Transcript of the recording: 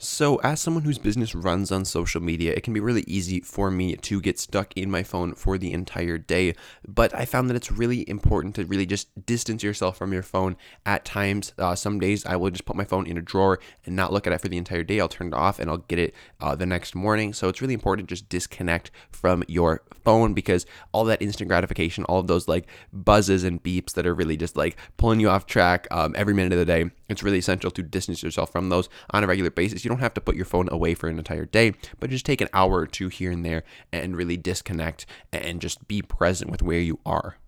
So, as someone whose business runs on social media, it can be really easy for me to get stuck in my phone for the entire day. But I found that it's really important to really just distance yourself from your phone at times. Some days I will just put my phone in a drawer and not look at it for the entire day. I'll turn it off and I'll get it the next morning. So, it's really important to just disconnect from your phone because all that instant gratification, all of those like buzzes and beeps that are really just like pulling you off track every minute of the day, it's really essential to distance yourself from those on a regular basis. You don't have to put your phone away for an entire day, but just take an hour or two here and there and really disconnect and just be present with where you are.